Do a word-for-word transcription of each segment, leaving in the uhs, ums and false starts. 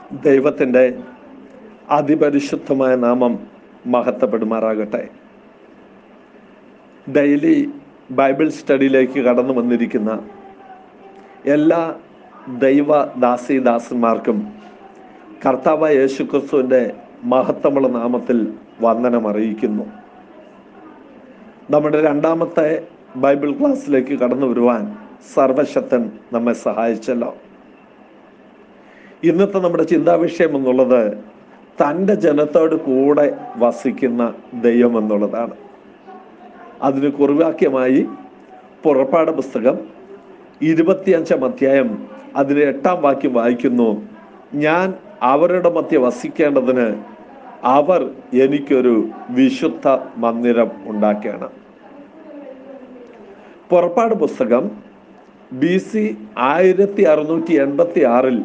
ദൈവത്തിൻ്റെ അതിപരിശുദ്ധമായ നാമം മഹത്വപ്പെടുമാറാകട്ടെ. Daily Bible സ്റ്റഡിയിലേക്ക് കടന്നു വന്നിരിക്കുന്ന എല്ലാ ദൈവദാസീദാസന്മാർക്കും കർത്താവായ യേശുക്രിസ്തുവിൻ്റെ മഹത്വമുള്ള നാമത്തിൽ വന്ദനം അറിയിക്കുന്നു. നമ്മുടെ രണ്ടാമത്തെ ബൈബിൾ ക്ലാസ്സിലേക്ക് കടന്നു വരുവാൻ സർവശക്തൻ നമ്മെ സഹായിച്ചല്ലോ. ഇന്നത്തെ നമ്മുടെ ചിന്താവിഷയം എന്നുള്ളത് തൻ്റെ ജനത്തോട് കൂടെ വസിക്കുന്ന ദൈവം എന്നുള്ളതാണ്. അതിന് കുറിവാക്യമായി പുറപ്പാട് പുസ്തകം ഇരുപത്തിയഞ്ചാം അധ്യായം അതിന് എട്ടാം വാക്യം വായിക്കുന്നു. ഞാൻ അവരുടെ മധ്യ വസിക്കേണ്ടതിന് അവർ എനിക്കൊരു വിശുദ്ധ മന്ദിരം ഉണ്ടാക്കിയാണ്. പുറപ്പാട് പുസ്തകം ബി സി ആയിരത്തി അറുന്നൂറ്റി എൺപത്തി ആറിൽ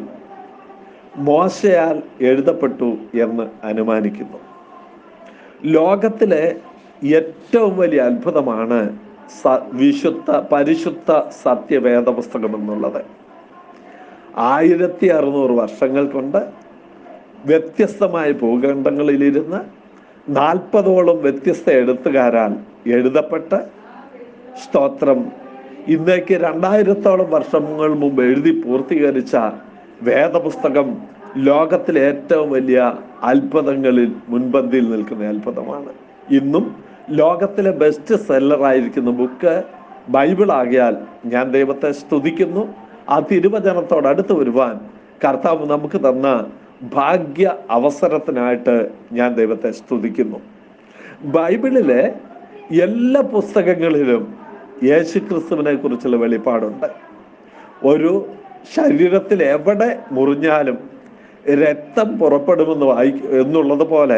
മോശയാൽ എഴുതപ്പെട്ടു എന്ന് അനുമാനിക്കുന്നു. ലോകത്തിലെ ഏറ്റവും വലിയ അത്ഭുതമാണ് സ വിശുദ്ധ പരിശുദ്ധ സത്യവേദ പുസ്തകം എന്നുള്ളത്. ആയിരത്തി അറുന്നൂറ് വർഷങ്ങൾ കൊണ്ട് വ്യത്യസ്തമായ ഭൂഖണ്ഡങ്ങളിലിരുന്ന് നാൽപ്പതോളം വ്യത്യസ്ത എഴുത്തുകാരാൽ എഴുതപ്പെട്ട് സ്തോത്രം ഇന്നേക്ക് രണ്ടായിരത്തോളം വർഷങ്ങൾ മുമ്പ് എഴുതി പൂർത്തീകരിച്ച വേദപുസ്തകം ലോകത്തിലെ ഏറ്റവും വലിയ അത്ഭുതങ്ങളിൽ മുൻപന്തിയിൽ നിൽക്കുന്ന അത്ഭുതമാണ്. ഇന്നും ലോകത്തിലെ ബെസ്റ്റ് സെല്ലറായിരിക്കുന്ന ബുക്ക് ബൈബിൾ ആകിയാൽ ഞാൻ ദൈവത്തെ സ്തുതിക്കുന്നു. ആ തിരുവചനത്തോട് അടുത്ത് വരുവാൻ കർത്താവ് നമുക്ക് തന്ന ഭാഗ്യ അവസരത്തിനായിട്ട് ഞാൻ ദൈവത്തെ സ്തുതിക്കുന്നു. ബൈബിളിലെ എല്ലാ പുസ്തകങ്ങളിലും യേശുക്രിസ്തുവിനെ കുറിച്ചുള്ള വെളിപ്പാടുണ്ട്. ഒരു ശരീരത്തിൽ എവിടെ മുറിഞ്ഞാലും രക്തം പുറപ്പെടുമെന്ന് വായി എന്നുള്ളത് പോലെ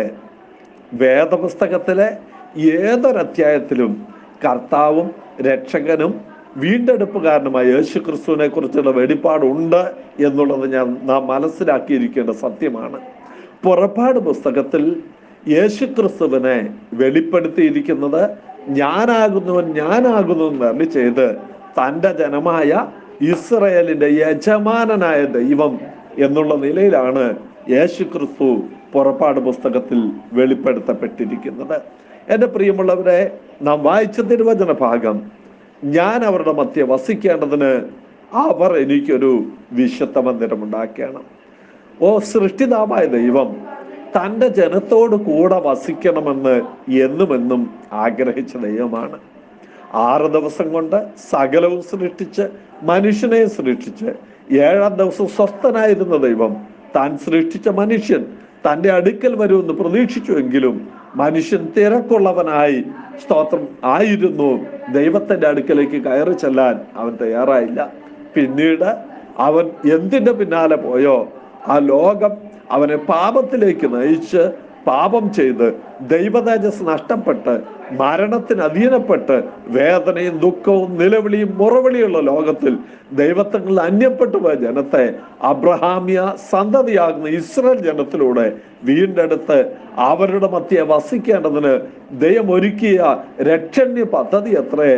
വേദപുസ്തകത്തിലെ ഏതൊരധ്യായത്തിലും കർത്താവും രക്ഷകനും വീണ്ടെടുപ്പുകാരനുമായ യേശു ക്രിസ്തുവിനെ കുറിച്ചുള്ള വെളിപ്പാടുണ്ട് എന്നുള്ളത് ഞാൻ നാം മനസ്സിലാക്കിയിരിക്കേണ്ട സത്യമാണ്. പുറപ്പാട് പുസ്തകത്തിൽ യേശു ക്രിസ്തുവിനെ വെളിപ്പെടുത്തിയിരിക്കുന്നത് ഞാനാകുന്നവൻ ഞാനാകുന്നു എന്ന് ചെയ്ത് തൻ്റെ ജനമായ ഇസ്രയേലിന്റെ യജമാനനായ ദൈവം എന്നുള്ള നിലയിലാണ് യേശു ക്രിസ്തു പുറപ്പാട് പുസ്തകത്തിൽ വെളിപ്പെടുത്തപ്പെട്ടിരിക്കുന്നത്. എൻ്റെ പ്രിയമുള്ളവരെ, നാം വായിച്ച തിരുവചന ഭാഗം ഞാൻ അവരുടെ മധ്യ വസിക്കേണ്ടതിന് അവർ എനിക്കൊരു വിശുദ്ധ മന്ദിരം ഉണ്ടാക്കണം. ഓ സൃഷ്ടിതാവായ ദൈവം തൻ്റെ ജനത്തോട് കൂടെ വസിക്കണമെന്ന് എന്നുമെന്നും ആഗ്രഹിച്ച ദൈവമാണ്. ആറ് ദിവസം കൊണ്ട് സകലവും സൃഷ്ടിച്ച് മനുഷ്യനെ സൃഷ്ടിച്ച് ഏഴാം ദിവസം സ്വസ്ഥനായിരുന്ന ദൈവം താൻ സൃഷ്ടിച്ച മനുഷ്യൻ തൻ്റെ അടുക്കൽ വരുമെന്ന് പ്രതീക്ഷിച്ചുവെങ്കിലും മനുഷ്യൻ തിരക്കുള്ളവനായി സ്തോത്രം ആയിരുന്നു. ദൈവത്തിൻ്റെ അടുക്കലേക്ക് കയറി ചെല്ലാൻ അവൻ തയ്യാറായില്ല. പിന്നീട് അവൻ എന്തിൻ്റെ പിന്നാലെ പോയോ ആ ലോകം അവനെ പാപത്തിലേക്ക് നയിച്ച് പാപം ചെയ്ത് ദൈവതേജസ് നഷ്ടപ്പെട്ട് മരണത്തിന് അധീനപ്പെട്ട് വേദനയും ദുഃഖവും നിലവിളിയും മുറവിളിയുള്ള ലോകത്തിൽ ദൈവത്തിൽ അന്യപ്പെട്ടു പോയ ജനത്തെ അബ്രഹാമിയ സന്തതിയാകുന്ന ഇസ്രായേൽ ജനത്തിലൂടെ വീണ്ടെടുത്ത് അവരുടെ മധ്യേ വസിക്കേണ്ടതിന് ദൈവം ഒരുക്കിയ രക്ഷണ്യ പദ്ധതി എത്രേ.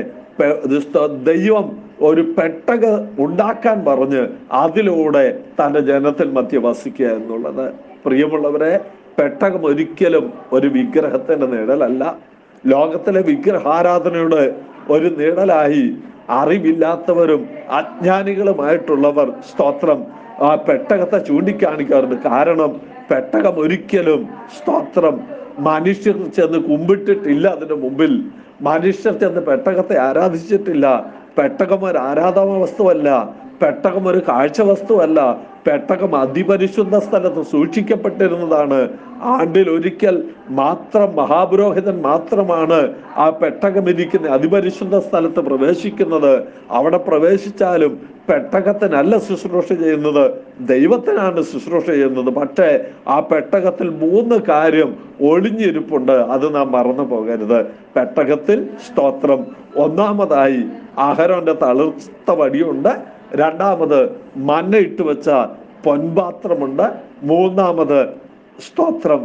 ദൈവം ഒരു പെട്ടക ഉണ്ടാക്കാൻ പറഞ്ഞ് അതിലൂടെ തൻ്റെ ജനത്തിൽ മധ്യ വസിക്കുക എന്നുള്ളത്. പ്രിയമുള്ളവരെ, പെട്ടകം ഒരിക്കലും ഒരു വിഗ്രഹത്തിന്റെ നിഴലല്ല. ലോകത്തിലെ വിഗ്രഹാരാധനയുടെ ഒരു നിഴലായി അറിവില്ലാത്തവരും അജ്ഞാനികളുമായിട്ടുള്ളവർ സ്തോത്രം ആ പെട്ടകത്തെ ചൂണ്ടിക്കാണിക്കാറുണ്ട്. കാരണം പെട്ടകം ഒരിക്കലും സ്തോത്രം മനുഷ്യർ ചെന്ന് കുമ്പിട്ടിട്ടില്ല. അതിന്റെ മുമ്പിൽ മനുഷ്യർ ചെന്ന് പെട്ടകത്തെ ആരാധിച്ചിട്ടില്ല. പെട്ടകം ഒരു ആരാധന വസ്തുവല്ല. പെട്ടകം ഒരു കാഴ്ച വസ്തുവല്ല. പെട്ടകം അതിപരിശുദ്ധ സ്ഥലത്ത് സൂക്ഷിക്കപ്പെട്ടിരുന്നതാണ്. ആണ്ടിൽ ഒരിക്കൽ മാത്രം മഹാപുരോഹിതൻ മാത്രമാണ് ആ പെട്ടകം ഇരിക്കുന്ന അതിപരിശുദ്ധ സ്ഥലത്ത് പ്രവേശിക്കുന്നത്. അവിടെ പ്രവേശിച്ചാലും പെട്ടകത്തിനല്ല ശുശ്രൂഷ ചെയ്യുന്നത്, ദൈവത്തിനാണ് ശുശ്രൂഷ ചെയ്യുന്നത്. പക്ഷേ ആ പെട്ടകത്തിൽ മൂന്ന് കാര്യം ഒളിഞ്ഞിരിപ്പുണ്ട്. അത് നാം മറന്നു പോകരുത്. പെട്ടകത്തിൽ സ്തോത്രം ഒന്നാമതായി അഹരോന്റെ തളിർത്ത വടിയുണ്ട്. രണ്ടാമത് മന്ന ഇട്ട് വെച്ച പൊൻപാത്രമുണ്ട്. മൂന്നാമത് സ്തോത്രം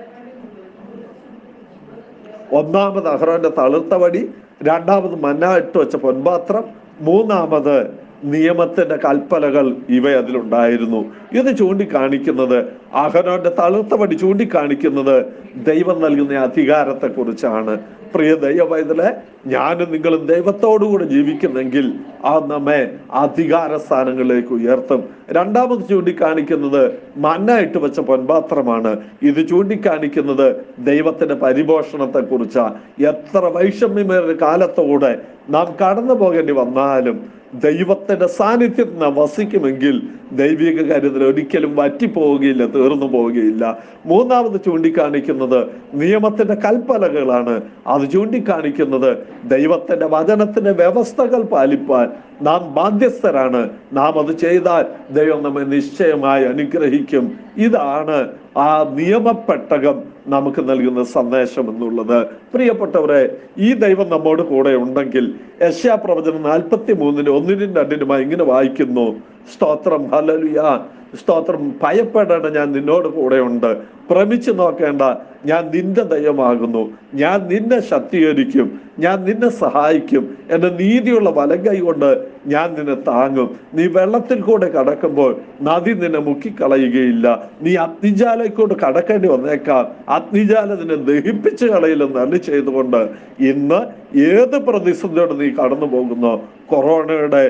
ഒന്നാമത് അഹരോന്റെ തളിർത്ത വടി, രണ്ടാമത് മന്ന ഇട്ട് വെച്ച പൊൻപാത്രം, മൂന്നാമത് നിയമത്തിന്റെ കൽപ്പനകൾ ഇവ അതിലുണ്ടായിരുന്നു. ഇത് ചൂണ്ടിക്കാണിക്കുന്നത്, അഹരോന്റെ തളിർത്ത വടി ചൂണ്ടിക്കാണിക്കുന്നത് ദൈവം നൽകുന്ന അധികാരത്തെ കുറിച്ചാണ്. പ്രിയ ദൈവവൈതലെ, ഞാനും നിങ്ങളും ദൈവത്തോടുകൂടെ ജീവിക്കുന്നെങ്കിൽ ആ നമ്മെ അധികാര സ്ഥാനങ്ങളിലേക്ക് ഉയർത്തും. രണ്ടാമത് ചൂണ്ടിക്കാണിക്കുന്നത് മന്ന ഇട്ട് വെച്ച പൊൻപാത്രമാണ്. ഇത് ചൂണ്ടിക്കാണിക്കുന്നത് ദൈവത്തിന്റെ പരിപോഷണത്തെ കുറിച്ചാണ്. എത്ര വൈഷമ്യമേറിയ കാലത്തോടെ നാം കടന്നു പോകേണ്ടി വന്നാലും ദൈവത്തിന്റെ സാന്നിധ്യത്തിൽ നാം വസിക്കുമെങ്കിൽ ദൈവിക കരുതൽ ഒരിക്കലും വറ്റിപ്പോവുകയില്ല, തീർന്നു പോവുകയില്ല. മൂന്നാമത് ചൂണ്ടിക്കാണിക്കുന്നത് നിയമത്തിന്റെ കൽപ്പനകളാണ്. അത് ചൂണ്ടിക്കാണിക്കുന്നത് ദൈവത്തിന്റെ വചനത്തിന്റെ വ്യവസ്ഥകൾ പാലിപ്പാൻ നാം ബാധ്യസ്ഥരാണ്. നാം അത് ചെയ്താൽ ദൈവം നമ്മെ നിശ്ചയമായി അനുഗ്രഹിക്കും. ഇതാണ് ആ നിയമപ്പെട്ടകം നമുക്ക് നൽകുന്ന സന്ദേശം എന്നുള്ളത്. പ്രിയപ്പെട്ടവരെ, ഈ ദൈവം നമ്മോട് കൂടെ ഉണ്ടെങ്കിൽ യെശയ്യാ പ്രവചനം നാൽപ്പത്തി മൂന്നിന് ഒന്നിനും രണ്ടിനുമായി ഇങ്ങനെ വായിക്കുന്നു: സ്തോത്രം, ഹല്ലേലൂയ, സ്തോത്രം. ഭയപ്പെടേണ്ട, ഞാൻ നിന്നോട് കൂടെ ഉണ്ട്. ഭ്രമിച്ചു നോക്കേണ്ട, ഞാൻ നിന്റെ ദൈവമാകുന്നു. ഞാൻ നിന്നെ ശക്തീകരിക്കും, ഞാൻ നിന്നെ സഹായിക്കും. എന്റെ നീതിയുള്ള വലങ്കൈ കൊണ്ട് ഞാൻ നിന്നെ താങ്ങും. നീ വെള്ളത്തിൽ കൂടെ കടക്കുമ്പോൾ നദി നിന്നെ മുക്കിക്കളയുകയില്ല. നീ അഗ്നിജാലയിൽക്കൂടെ കടക്കേണ്ടി വന്നേക്കാം, അഗ്നിജാല നിന്നെ ദഹിപ്പിച്ച് കളയില്ലെന്ന് അരുളി ചെയ്തുകൊണ്ട് ഇന്ന് ഏത് പ്രതിസന്ധിയോടെ നീ കടന്നു പോകുന്നോ, കൊറോണയുടെ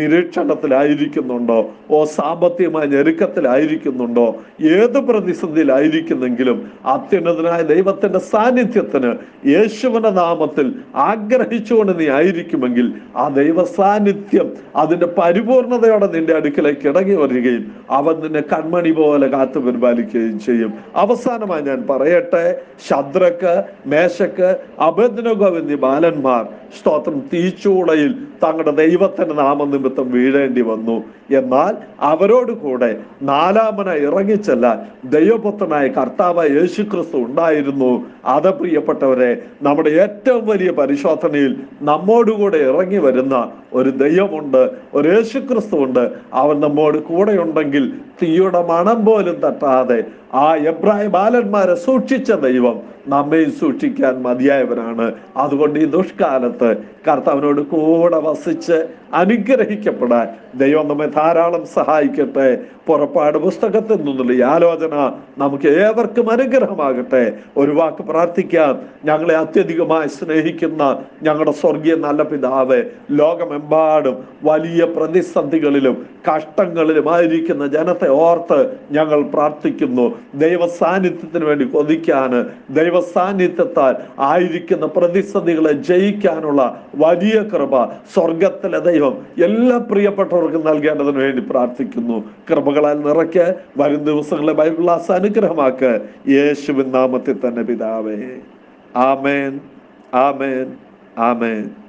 നിരീക്ഷണത്തിലായിരിക്കുന്നുണ്ടോ, ഓ സാമ്പത്തികമായ ഞെരുക്കത്തിലായിരിക്കുന്നുണ്ടോ, ഏത് പ്രതിസന്ധിയിലായിരിക്കുന്നെങ്കിലും അത്യുന്നതനായ ദൈവത്തിന്റെ സാന്നിധ്യത്തിന് യേശുവിന്റെ നാമത്തിൽ ആഗ്രഹിച്ചുകൊണ്ട് നീ ആയിരിക്കുമെങ്കിൽ ആ ദൈവ സാന്നിധ്യം അതിന്റെ പരിപൂർണതയോടെ നിന്റെ അടുക്കലേക്ക് ഇറങ്ങി വരികയും അവൻ നിന്നെ കൺമണി പോലെ കാത്തു പരിപാലിക്കുകയും ചെയ്യും. അവസാനമായി ഞാൻ പറയട്ടെ, ശദ്രക്ക്, മേശക്ക്, അബേദ്നെഗോ എന്നീ ബാലന്മാർ സ്തോത്രം തീച്ചൂളയിൽ തങ്ങളുടെ ദൈവത്തിന്റെ നാമനിമിത്തം വീഴേണ്ടി വന്നു. എന്നാൽ അവരോട് കൂടെ നാലാമനായി ഇറങ്ങിച്ചെല്ലാൻ ദൈവപുത്രനായ കർത്താവായ യേശുക്രിസ്തു ഉണ്ടായിരുന്നു. അത് പ്രിയപ്പെട്ടവരെ, നമ്മുടെ ഏറ്റവും വലിയ പരിശോധനയിൽ നമ്മോടുകൂടെ ഇറങ്ങി വരുന്ന ഒരു ദൈവമുണ്ട്, ഒരു യേശുക്രിസ്തു ഉണ്ട്. അവൻ നമ്മോട് കൂടെ ഉണ്ടെങ്കിൽ തീയുടെ മണം പോലും തട്ടാതെ ആ എബ്രായ ബാലന്മാരെ സൂക്ഷിച്ച ദൈവം നമ്മയും സൂക്ഷിക്കാൻ മതിയായവനാണ്. അതുകൊണ്ട് ഈ ദുഷ്കാലത്ത് കർത്താവിനോട് കൂടെ വസിച്ച് അനുഗ്രഹിക്കപ്പെടാൻ ദൈവം നമ്മെ ധാരാളം സഹായിക്കട്ടെ. പുറപ്പാട് പുസ്തകത്തിൽ നിന്നുള്ള ഈ ആലോചന നമുക്ക് ഏവർക്കും അനുഗ്രഹമാകട്ടെ. ഒരു വാക്ക് പ്രാർത്ഥിക്കാം. ഞങ്ങളെ അത്യധികമായി സ്നേഹിക്കുന്ന ഞങ്ങളുടെ സ്വർഗീയ നല്ല പിതാവേ, ലോകമെമ്പാടും വലിയ പ്രതിസന്ധികളിലും കഷ്ടങ്ങളിലും ആയിരിക്കുന്ന ജനത്തെ ഓർത്ത് ഞങ്ങൾ പ്രാർത്ഥിക്കുന്നു. ദൈവ സാന്നിധ്യത്തിന് വേണ്ടി കൊതിക്കാന്, ദൈവ സാന്നിധ്യത്താൽ ആയിരിക്കുന്ന പ്രതിസന്ധികളെ ജയിക്കാനുള്ള വലിയ കൃപ സ്വർഗത്തിലെ ദൈവം എല്ലാ പ്രിയപ്പെട്ടവർക്കും നൽകേണ്ടതിന് വേണ്ടി പ്രാർത്ഥിക്കുന്നു. കൃപകളാൽ നിറയ്ക്ക്. വരും ദിവസങ്ങളിലെ ബൈബിൾ ക്ലാസ് അനുഗ്രഹമാക്ക്. യേശുവിൻ നാമത്തിൽ തന്നെ പിതാവേ. ആമേൻ, ആമേൻ, ആമേൻ.